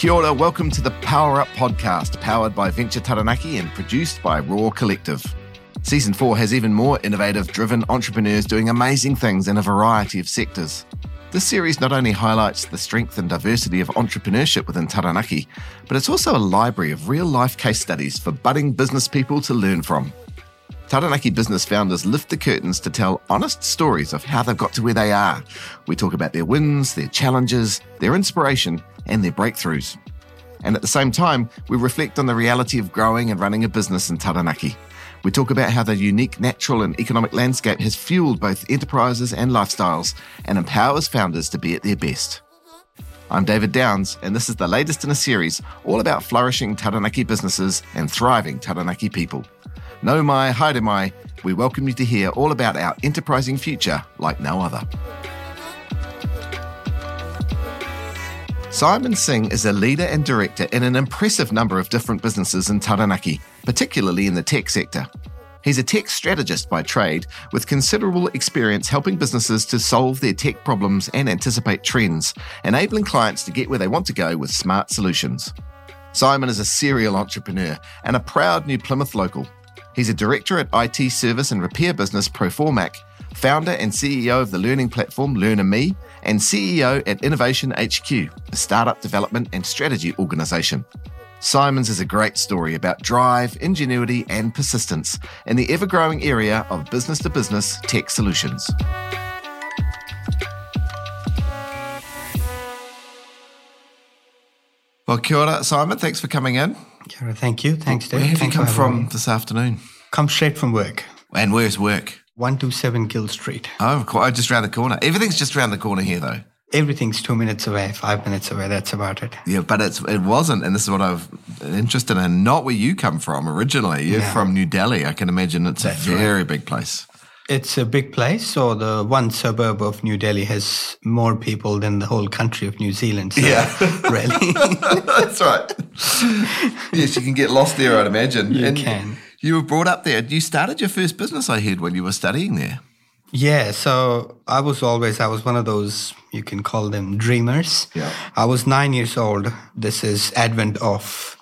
Kia ora, welcome to the Power Up podcast, powered by Venture Taranaki and produced by Raw Collective. Season 4 has even more innovative, driven entrepreneurs doing amazing things in a variety of sectors. This series not only highlights the strength and diversity of entrepreneurship within Taranaki, but it's also a library of real-life case studies for budding business people to learn from. Taranaki business founders lift the curtains to tell honest stories of how they've got to where they are. We talk about their wins, their challenges, their inspiration, and their breakthroughs. And at the same time, we reflect on the reality of growing and running a business in Taranaki. We talk about how the unique natural and economic landscape has fueled both enterprises and lifestyles and empowers founders to be at their best. I'm David Downs, and this is the latest in a series all about flourishing Taranaki businesses and thriving Taranaki people. Nau mai, haere mai, we welcome you to hear all about our enterprising future like no other. Simon Singh is a leader and director in an impressive number of different businesses in Taranaki, particularly in the tech sector. He's a tech strategist by trade with considerable experience helping businesses to solve their tech problems and anticipate trends, enabling clients to get where they want to go with smart solutions. Simon is a serial entrepreneur and a proud New Plymouth local. He's a director at IT service and repair business Proformac, founder and CEO of the learning platform LearnerMe, and CEO at Innovation HQ, a startup development and strategy organisation. Simon's is a great story about drive, ingenuity and persistence in the ever-growing area of business-to-business tech solutions. Well, kia ora, Simon. Thanks for coming in. Kia ora, thank you. Thanks, Dave. Where have Thanks you come from this afternoon? Come straight from work. And where's work? 127 Gill Street. Oh, just around the corner. Everything's just around the corner here, though. Everything's 2 minutes away, 5 minutes away. That's about it. Yeah, but it wasn't, and this is what I'm interested in, not where you come from originally. You're from New Delhi. I can imagine it's a very big place. It's a big place. So the one suburb of New Delhi has more people than the whole country of New Zealand. So really. That's right. Yes, you can get lost there, I'd imagine. You can. You were brought up there. You started your first business, I heard, when you were studying there. Yeah, so I was one of those, you can call them dreamers. Yeah. I was 9 years old. This is advent of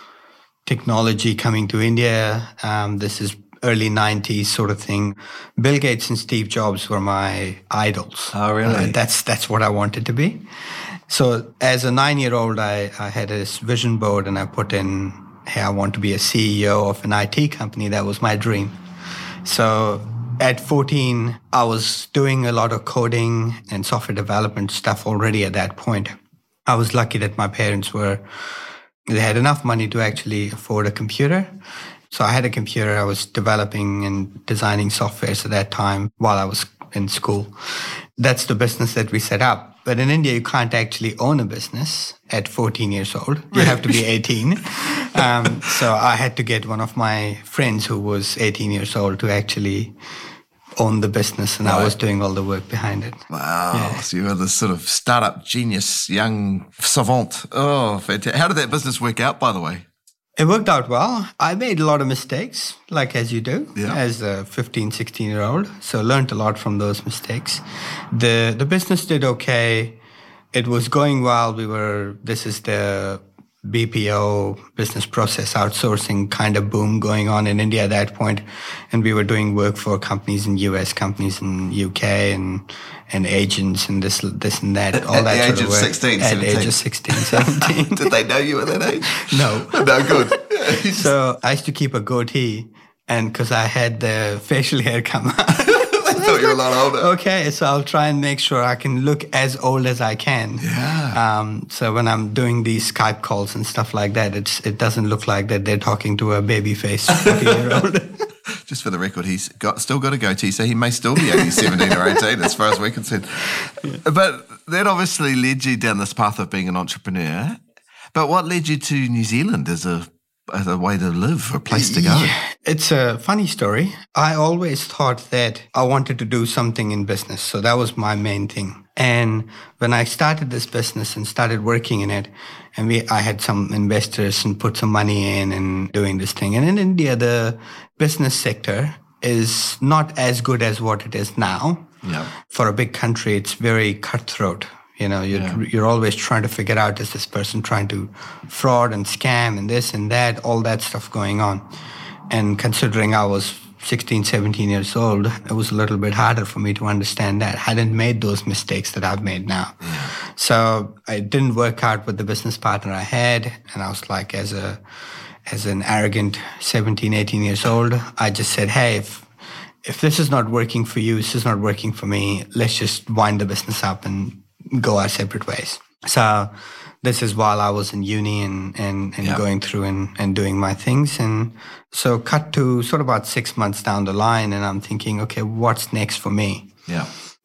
technology coming to India. This is early 90s sort of thing. Bill Gates and Steve Jobs were my idols. Oh, really? That's what I wanted to be. So as a 9-year-old, I had this vision board and I put in, hey, I want to be a CEO of an IT company. That was my dream. So at 14, I was doing a lot of coding and software development stuff already at that point. I was lucky that my parents they had enough money to actually afford a computer. So I had a computer. I was developing and designing softwares at that time while I was in school. That's the business that we set up. But in India, you can't actually own a business at 14 years old. You have to be 18. So I had to get one of my friends who was 18 years old to actually own the business, and I was doing all the work behind it. Wow. Yeah. So you were this sort of startup genius, young savant. Oh, fantastic. How did that business work out, by the way? It worked out well. I made a lot of mistakes, like as you do, yeah, as a 15, 16-year-old. So learned a lot from those mistakes. The business did okay. It was going well. This is the BPO, business process outsourcing kind of boom going on in India at that point. And we were doing work for companies in US, companies in UK and agents and this and that. All at that the sort age of work. 16, At 17. the age of 16, 17. Did they know you at that age? No. No, good. So I used to keep a goatee, and because I had the facial hair come out. I thought you were a lot older. Okay, so I'll try and make sure I can look as old as I can. Yeah. So when I'm doing these Skype calls and stuff like that, it doesn't look like that they're talking to a baby-faced 40-year-old. Just for the record, he's still got a goatee, so he may still be only 17 or 18 as far as we're concerned. Yeah. But that obviously led you down this path of being an entrepreneur. But what led you to New Zealand as a way to live, a place to go? Yeah, it's a funny story. I always thought that I wanted to do something in business. So that was my main thing. And when I started this business and started working in it, and I had some investors and put some money in and doing this thing. And in India, the business sector is not as good as what it is now. Yeah. For a big country, it's very cutthroat. You're always trying to figure out, is this person trying to fraud and scam and this and that, all that stuff going on. And considering I was 16, 17 years old, it was a little bit harder for me to understand that. I hadn't made those mistakes that I've made now. Yeah. So it didn't work out with the business partner I had. And I was like, as an arrogant 17, 18 years old, I just said, hey, if this is not working for you, this is not working for me, let's just wind the business up and go our separate ways. So this is while I was in uni and going through and doing my things. And so cut to sort of about 6 months down the line, and I'm thinking, okay, what's next for me? Yeah.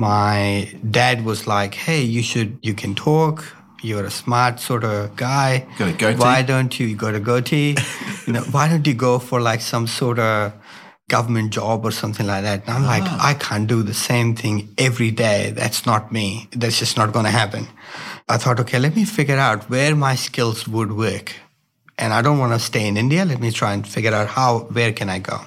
My dad was like, hey, you can talk. You're a smart sort of guy. Got a goatee. Why don't you got a goatee? Why don't you go for like some sort of government job or something like that? And I'm like, I can't do the same thing every day. That's not me. That's just not going to happen. I thought, okay, let me figure out where my skills would work. And I don't want to stay in India. Let me try and figure out where can I go?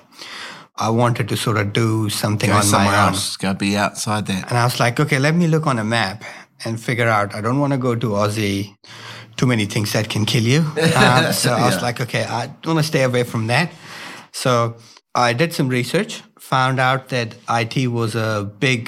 I wanted to sort of do something on my own. Else. Go be outside that. And I was like, okay, let me look on a map and figure out, I don't want to go to Aussie, too many things that can kill you. So I was like, okay, I want to stay away from that. So I did some research, found out that IT was a big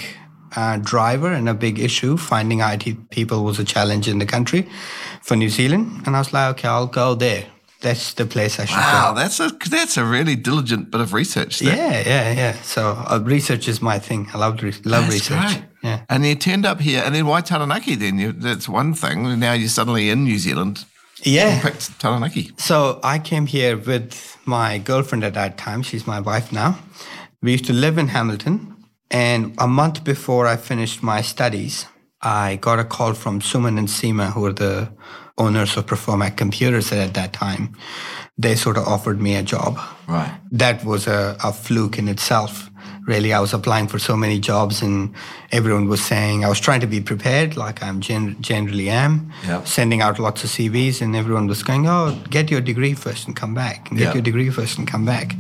driver and a big issue. Finding IT people was a challenge in the country for New Zealand. And I was like, okay, I'll go there. That's the place I should go. Wow, that's a really diligent bit of research there. Yeah. So research is my thing. I love research. Great. Yeah. And you turned up here, and then why Taranaki then? That's one thing. And now you're suddenly in New Zealand. Yeah. You picked Taranaki. So I came here with my girlfriend at that time. She's my wife now. We used to live in Hamilton. And a month before I finished my studies, I got a call from Suman and Seema, who were the owners of Performac Computers at that time. They sort of offered me a job. Right. That was a fluke in itself. Really, I was applying for so many jobs and everyone was saying, I was trying to be prepared like I generally am, sending out lots of CVs, and everyone was going, oh, get your degree first and come back. Get your degree first and come back.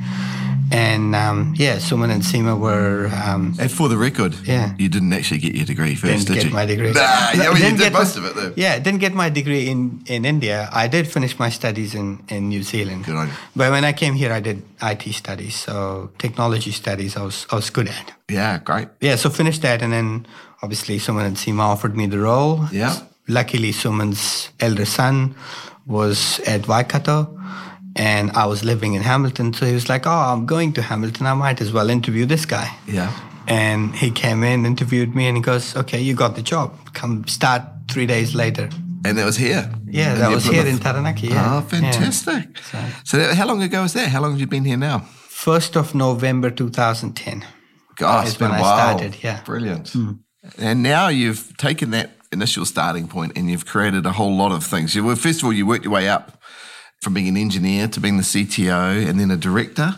And Suman and Seema were... and for the record, you didn't actually get your degree first, did you? Didn't get my degree. You did most of it though. Yeah, didn't get my degree in India. I did finish my studies in New Zealand. Good on you. But when I came here, I did IT studies, so technology studies I was good at. Yeah, great. Yeah, so finished that, and then obviously Suman and Seema offered me the role. Yeah. Luckily, Suman's elder son was at Waikato, and I was living in Hamilton, so he was like, oh, I'm going to Hamilton, I might as well interview this guy. Yeah. And he came in, interviewed me, and he goes, okay, you got the job. Come start 3 days later. And that was here? Yeah, that was here in Taranaki, yeah. Oh, fantastic. Yeah. So how long ago was that? How long have you been here now? 1st of November 2010. Gosh, it's been a while. I started, yeah. Brilliant. And now you've taken that initial starting point and you've created a whole lot of things. First of all, you worked your way up from being an engineer to being the CTO and then a director.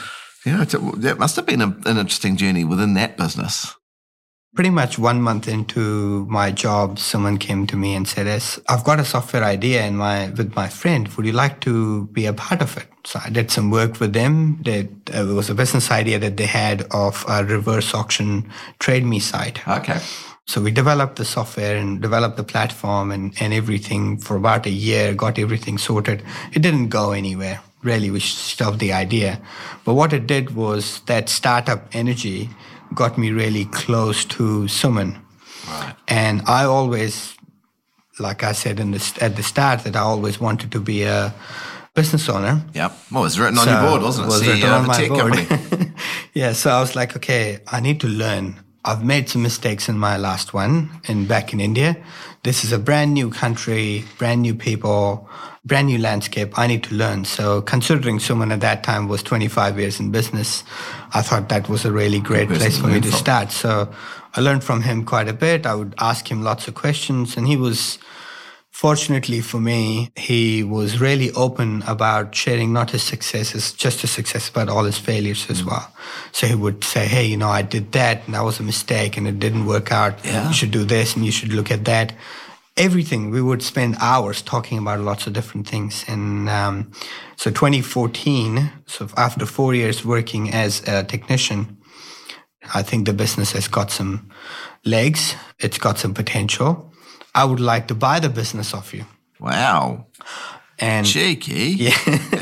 That must have been an interesting journey within that business. Pretty much 1 month into my job, someone came to me and said, I've got a software idea with my friend. Would you like to be a part of it? So I did some work with them. It was a business idea that they had of a reverse auction Trade Me site. Okay. So we developed the software and developed the platform and everything for about a year, got everything sorted. It didn't go anywhere. Really, we shelved the idea. But what it did was that startup energy got me really close to Suman. Right. And I always, like I said at the start, that I always wanted to be a business owner. Yep. Well, it was written on your board, wasn't it? It was written on my board. Company. Yeah, so I was like, okay, I need to learn. I've made some mistakes in my last one back in India. This is a brand new country, brand new people, brand new landscape. I need to learn. So considering Suman at that time was 25 years in business, I thought that was a really great place for me to start. So I learned from him quite a bit. I would ask him lots of questions, and he was... Fortunately for me, he was really open about sharing not his successes, just his success, but all his failures as well. So he would say, hey, I did that, and that was a mistake, and it didn't work out. Yeah. You should do this, and you should look at that. Everything. We would spend hours talking about lots of different things. And so 2014, so after 4 years working as a technician, I think the business has got some legs. It's got some potential. I would like to buy the business off you. Wow. And cheeky. Yeah.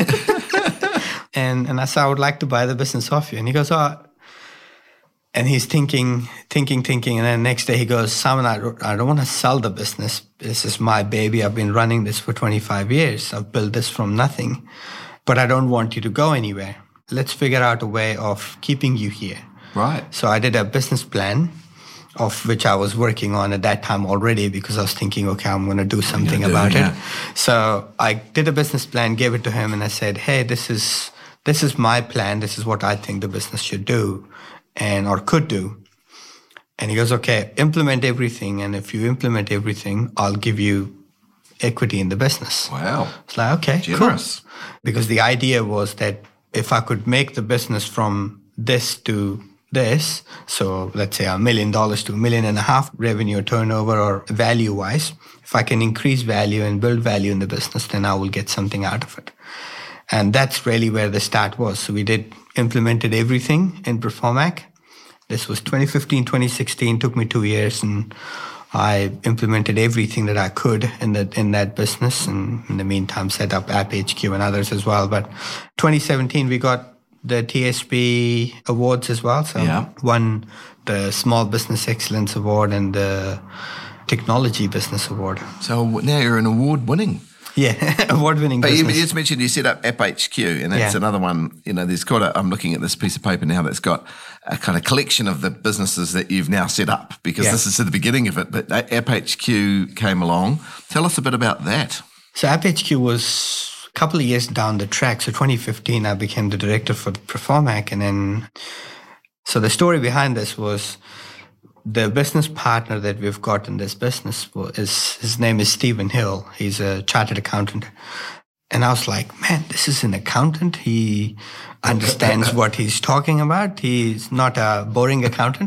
and I said, I would like to buy the business off you. And he goes, oh. And he's thinking. And then next day he goes, Simon, I don't want to sell the business. This is my baby. I've been running this for 25 years. I've built this from nothing. But I don't want you to go anywhere. Let's figure out a way of keeping you here. Right. So I did a business plan, of which I was working on at that time already, because I was thinking, okay, I'm going to do something about it. So I did a business plan, gave it to him, and I said, hey, this is my plan. This is what I think the business should do or could do. And he goes, okay, implement everything. And if you implement everything, I'll give you equity in the business. Wow. It's like, okay, generous. Cool. Because the idea was that if I could make the business from this to this, so let's say $1 million to $1.5 million revenue turnover or value-wise, if I can increase value and build value in the business, then I will get something out of it. And that's really where the start was. So we implemented everything in Performac. This was 2015, 2016, took me 2 years, and I implemented everything that I could in that business, and in the meantime set up AppHQ and others as well. But 2017, we got the TSP awards as well. So won the Small Business Excellence Award and the Technology Business Award. So now you're an award-winning. Yeah, award-winning business. But you just mentioned you set up AppHQ, and that's another one. There's I'm looking at this piece of paper now that's got a kind of collection of the businesses that you've now set up, because this is at the beginning of it. But AppHQ came along. Tell us a bit about that. So AppHQ was a couple of years down the track. So 2015, I became the director for Performac. And then, so the story behind this was the business partner that we've got in this business, his name is Stephen Hill. He's a chartered accountant. And I was like, man, this is an accountant. He understands what he's talking about. He's not a boring accountant.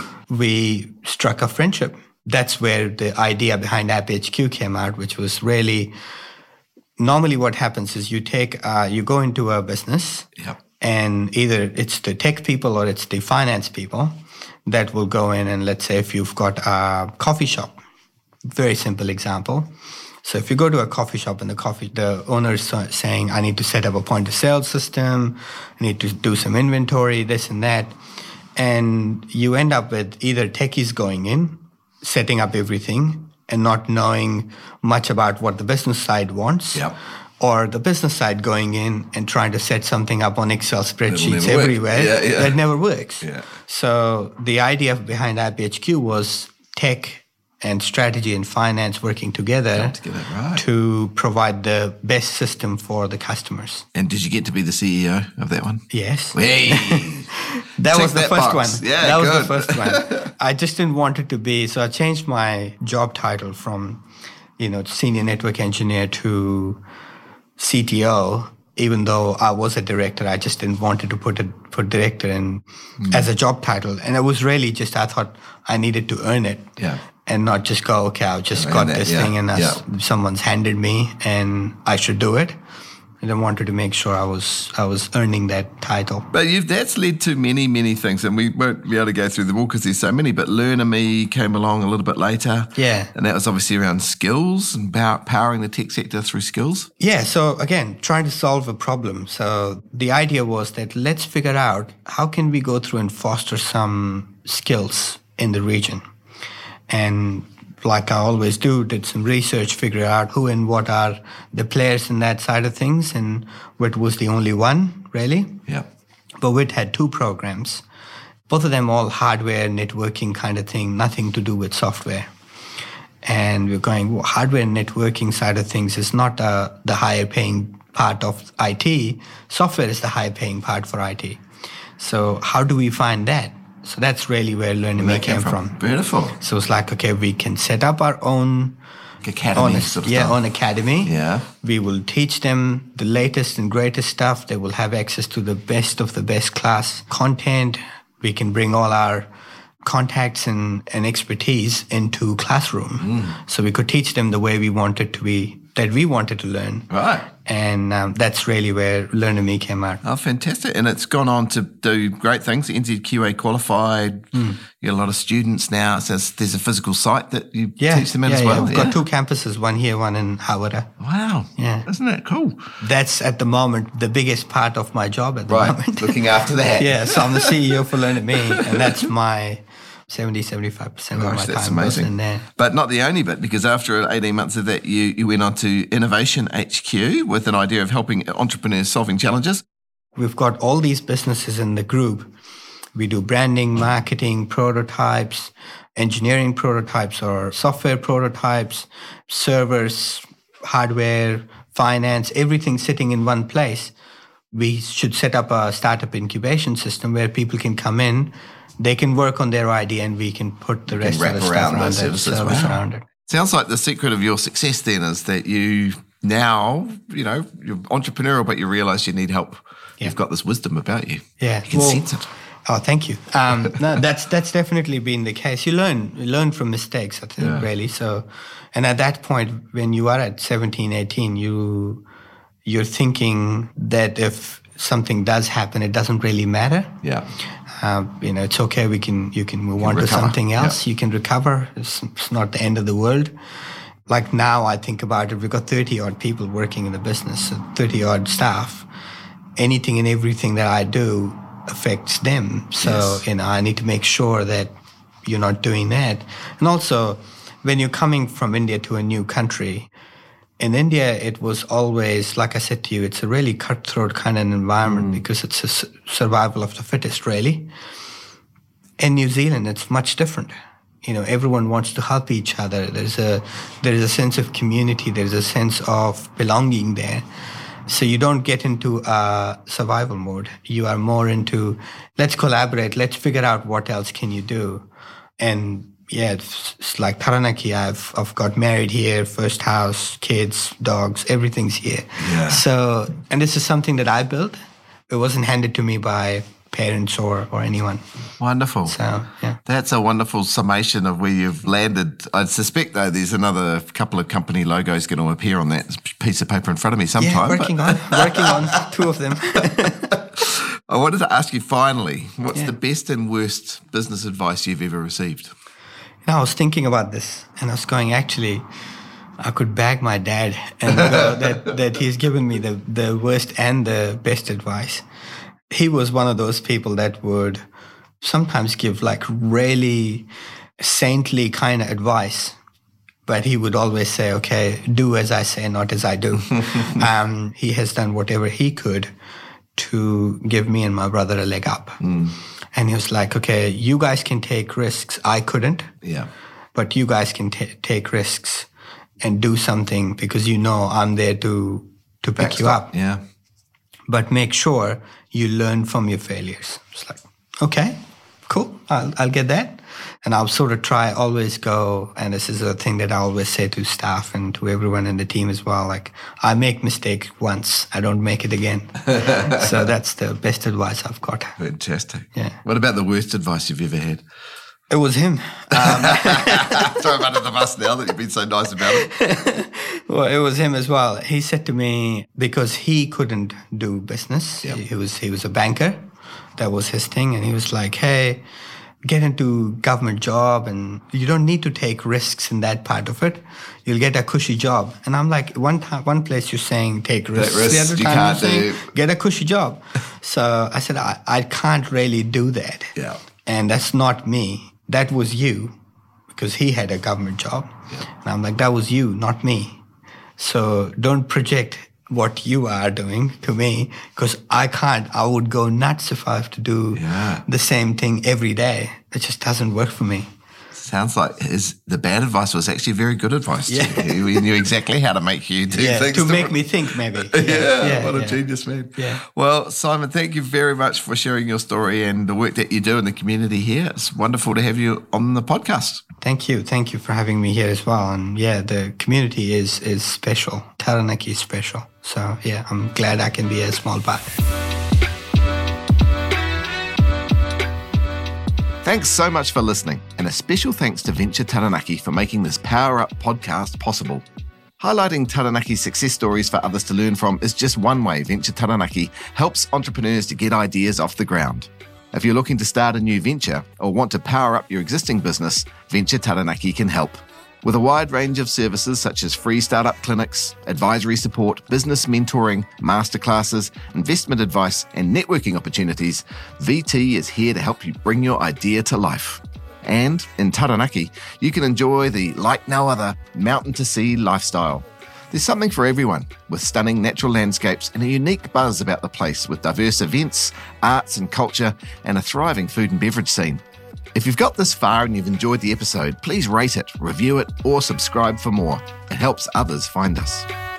We struck a friendship. That's where the idea behind AppHQ came out, which was really, normally what happens is you go into a business and either it's the tech people or it's the finance people that will go in, and let's say if you've got a coffee shop, very simple example. So if you go to a coffee shop and the owner is saying, I need to set up a point of sale system, I need to do some inventory, this and that. And you end up with either techies going in, setting up everything and not knowing much about what the business side wants. Or the business side going in and trying to set something up on Excel spreadsheets everywhere. That never works. So the idea behind AppHQ was tech and strategy and finance working together to provide the best system for the customers. And did you get to be the CEO of that one? Yes. Hey. That was the first one. Yeah, that was the first one. I just didn't want it to be, so I changed my job title from, senior network engineer to CTO, even though I was a director. I just didn't want to put director in as a job title. And it was really just, I thought I needed to earn it and not just go, okay, I've just got this thing and someone's handed me and I should do it. And I wanted to make sure I was earning that title. But that's led to many, many things, and we won't be able to go through them all because there's so many, but LearnerMe came along a little bit later. Yeah. And that was obviously around skills and powering the tech sector through skills. Yeah, so again, trying to solve a problem. So the idea was that let's figure out how can we go through and foster some skills in the region. And like I always do, did some research, figure out who and what are the players in that side of things, and WIT was the only one, really. Yeah. But WIT had 2 programs, both of them all hardware, networking kind of thing, nothing to do with software. And we're going, well, hardware and networking side of things is not the higher paying part of IT. Software is the higher paying part for IT. So how do we find that? So that's really where LearnerMe came from. Beautiful. So it's like, okay, we can set up our own academy, own academy. Yeah. We will teach them the latest and greatest stuff. They will have access to the best of the best class content. We can bring all our contacts and expertise into classroom. So we could teach them the way we want it to be that we wanted to learn. Right. And that's really where Learn to Me came out. Oh, fantastic. And it's gone on to do great things. NZQA qualified. You get a lot of students now. So there's a physical site that you teach them in as well. We've got 2 campuses, one here, one in Hawera. Wow. Yeah. Isn't that cool? That's at the moment the biggest part of my job at the moment. Looking after that. Yeah. So I'm the CEO for Learn to Me, and that's my 75% of my time goes in there. But not the only bit, because after 18 months of that, you went on to Innovation HQ with an idea of helping entrepreneurs solving challenges. We've got all these businesses in the group. We do branding, marketing, prototypes, engineering prototypes or software prototypes, servers, hardware, finance, everything sitting in one place. We should set up a startup incubation system where people can come in, they can work on their idea, and we can put the rest of the stuff around it, service around it. Sounds like the secret of your success then is that you now, you're entrepreneurial, but you realise you need help. Yeah. You've got this wisdom about you. Yeah. You can sense it. Oh, thank you. No, that's definitely been the case. You learn from mistakes, I think, really. So, and at that point, when you are at 17, 18, you're thinking that if something does happen, it doesn't really matter. Yeah. It's okay. You can move on to something else. Yeah. You can recover. It's not the end of the world. Like now, I think about it. We've got 30-odd people working in the business, 30-odd staff. Anything and everything that I do affects them. So, I need to make sure that you're not doing that. And also, when you're coming from India to a new country, in India, it was always, like I said to you, it's a really cutthroat kind of environment because it's a survival of the fittest, really. In New Zealand, it's much different. Everyone wants to help each other. There's a sense of community. There's a sense of belonging there. So you don't get into a survival mode. You are more into, let's collaborate. Let's figure out what else can you do. And it's like Taranaki. I've got married here, first house, kids, dogs, everything's here. Yeah. So, and this is something that I built. It wasn't handed to me by parents or anyone. Wonderful. So, yeah. That's a wonderful summation of where you've landed. I suspect, though, there's another couple of company logos going to appear on that piece of paper in front of me sometime. Yeah, working on 2 of them. I wanted to ask you finally, what's the best and worst business advice you've ever received? I was thinking about this, and I was going, actually, I could bag my dad and go that he's given me the worst and the best advice. He was one of those people that would sometimes give like really saintly kind of advice, but he would always say, okay, do as I say, not as I do. He has done whatever he could to give me and my brother a leg up. And he was like, okay, you guys can take risks. I couldn't. Yeah. But you guys can take risks and do something because I'm there to pick you up. Yeah. But make sure you learn from your failures. It's like, okay, cool. I'll get that. And I'll sort of always go, and this is a thing that I always say to staff and to everyone in the team as well, like, I make mistake once, I don't make it again. So that's the best advice I've got. Fantastic. Yeah. What about the worst advice you've ever had? It was him. Throw him under the bus now that you've been so nice about it. Well, it was him as well. He said to me, because he couldn't do business, he was a banker. That was his thing. And he was like, hey, get into government job and you don't need to take risks in that part of it. You'll get a cushy job. And I'm like, one place you're saying take risks. The other time you're saying get a cushy job. So I said, I can't really do that. Yeah. And that's not me. That was you, because he had a government job. Yeah. And I'm like, that was you, not me. So don't project what you are doing to me, because I can't. I would go nuts if I have to do the same thing every day. It just doesn't work for me. Sounds like the bad advice was actually very good advice to you. He knew exactly how to make you do things. To make me think, maybe. What a genius, man. Yeah. Well, Simon, thank you very much for sharing your story and the work that you do in the community here. It's wonderful to have you on the podcast. Thank you. Thank you for having me here as well. And the community is special. Taranaki is special. So, I'm glad I can be a small part. Thanks so much for listening, and a special thanks to Venture Taranaki for making this Power Up podcast possible. Highlighting Taranaki success stories for others to learn from is just one way Venture Taranaki helps entrepreneurs to get ideas off the ground. If you're looking to start a new venture or want to power up your existing business, Venture Taranaki can help. With a wide range of services such as free startup clinics, advisory support, business mentoring, masterclasses, investment advice, and networking opportunities, VT is here to help you bring your idea to life. And in Taranaki, you can enjoy the like no other mountain to sea lifestyle. There's something for everyone, with stunning natural landscapes and a unique buzz about the place with diverse events, arts and culture, and a thriving food and beverage scene. If you've got this far and you've enjoyed the episode, please rate it, review it, or subscribe for more. It helps others find us.